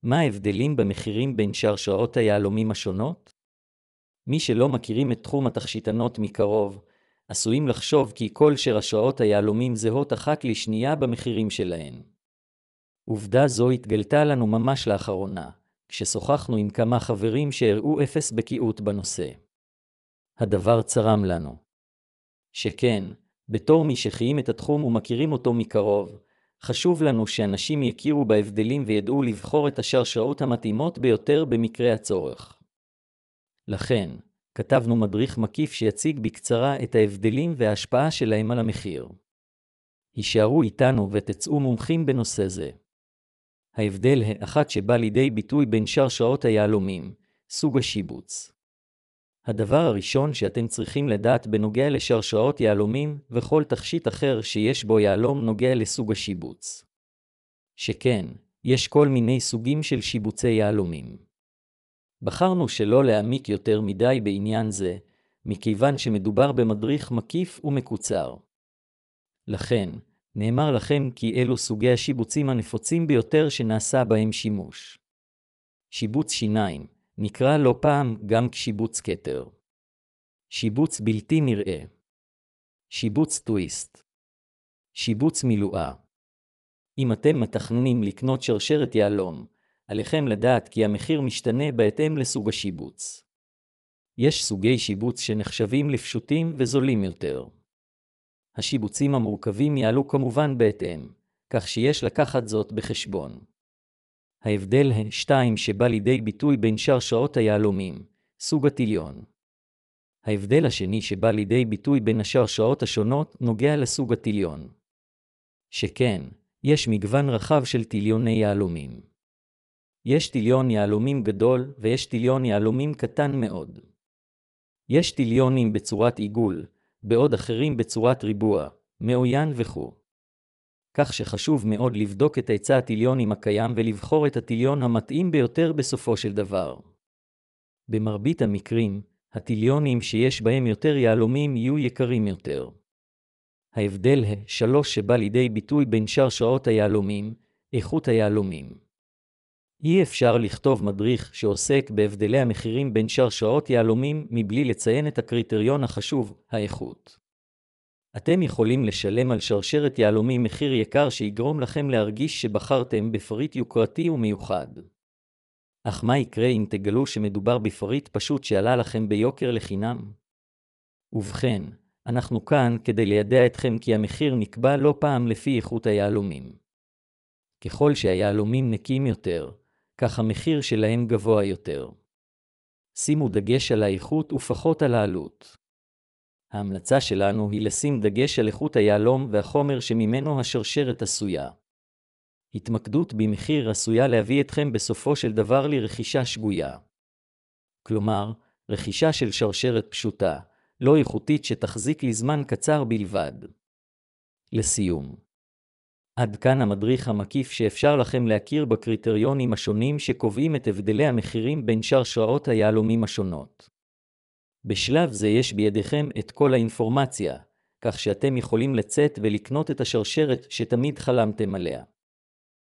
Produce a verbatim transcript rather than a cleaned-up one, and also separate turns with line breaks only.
מה ההבדלים במחירים בין שרשראות היהלומים השונות? מי שלא מכירים את תחום התכשיטנות מקרוב, עשויים לחשוב כי כל שרשראות היהלומים זהות אחת לשנייה במחירים שלהן. עובדה זו התגלתה לנו ממש לאחרונה, כששוחחנו עם כמה חברים שהראו אפס בקיאות בנושא. הדבר צרם לנו. שכן, בתור מי שחיים את התחום ומכירים אותו מקרוב, חשוב לנו שאנשים יכירו בהבדלים וידעו לבחור את השרשראות המתאימות ביותר במקרה הצורך. לכן, כתבנו מדריך מקיף שיציג בקצרה את ההבדלים וההשפעה שלהם על המחיר. הישארו איתנו ותצאו מומחים בנושא זה. ההבדל האחד שבא לידי ביטוי בין שרשראות היהלומים, סוג השיבוץ. הדבר הראשון שאתם צריכים לדעת בנוגע לשרשראות יהלומים וכל תכשיט אחר שיש בו יהלום נוגע לסוג השיבוץ. שכן, יש כל מיני סוגים של שיבוצי יהלומים. בחרנו שלא להעמיק יותר מדי בעניין זה, מכיוון שמדובר במדריך מקיף ומקוצר. לכן, נאמר לכם כי אלו סוגי השיבוצים הנפוצים ביותר שנעשה בהם שימוש. שיבוץ שיניים, נקרא לא פעם גם כשיבוץ כתר. שיבוץ בלתי נראה. שיבוץ טוויסט. שיבוץ מילואה. אם אתם מתכננים לקנות שרשרת יהלום, עליכם לדעת כי המחיר משתנה בהתאם לסוג השיבוץ. יש סוגי שיבוץ שנחשבים לפשוטים וזולים יותר. השיבוצים המורכבים יעלו כמובן בהתאם, כך שיש לקחת זאת בחשבון. ההבדל השתיים שבא לידי ביטוי בין שרשראות היהלומים, סוג הטיליון. ההבדל השני שבא לידי ביטוי בין השרשראות השונות נוגע לסוג הטיליון. שכן, יש מגוון רחב של טיליוני יהלומים. יש טיליון יהלומים גדול ויש טיליון יהלומים קטן מאוד. יש טיליונים בצורת עיגול, בעוד אחרים בצורת ריבוע, מעוין וכו'. כך שחשוב מאוד לבדוק את היצע הטיליונים הקיים ולבחור את הטיליון המתאים ביותר בסופו של דבר. במרבית המקרים, הטיליונים שיש בהם יותר יהלומים יהיו יקרים יותר. ההבדל השלוש שבא לידי ביטוי בין שרשראות היהלומים, איכות היהלומים. אי אפשר לכתוב מדריך שעוסק בהבדלי המחירים בין שרשראות יהלומים מבלי לציין את הקריטריון החשוב, האיכות. אתם יכולים לשלם על שרשרת יהלומים מחיר יקר שיגרום לכם להרגיש שבחרתם בפריט יוקרתי ומיוחד. אך מה יקרה אם תגלו שמדובר בפריט פשוט שעלה לכם ביוקר לחינם? ובכן, אנחנו כאן כדי לידע אתכם כי המחיר נקבע לא פעם לפי איכות היהלומים. ככל שהיהלומים נקיים יותר, כך המחיר שלהם גבוה יותר. שימו דגש על האיכות ופחות על העלות. ההמלצה שלנו היא לשים דגש על איכות היהלום והחומר שממנו השרשרת עשויה. התמקדות במחיר עשויה להביא אתכם בסופו של דבר לרכישה שגויה. כלומר, רכישה של שרשרת פשוטה, לא איכותית שתחזיק לזמן קצר בלבד. לסיום. עד כאן המדריך המקיף שאפשר לכם להכיר בקריטריונים השונים שקובעים את הבדלי המחירים בין שרשראות היהלומים השונות. בשלב זה יש בידיכם את כל האינפורמציה, כך שאתם יכולים לצאת ולקנות את השרשרת שתמיד חלמתם עליה.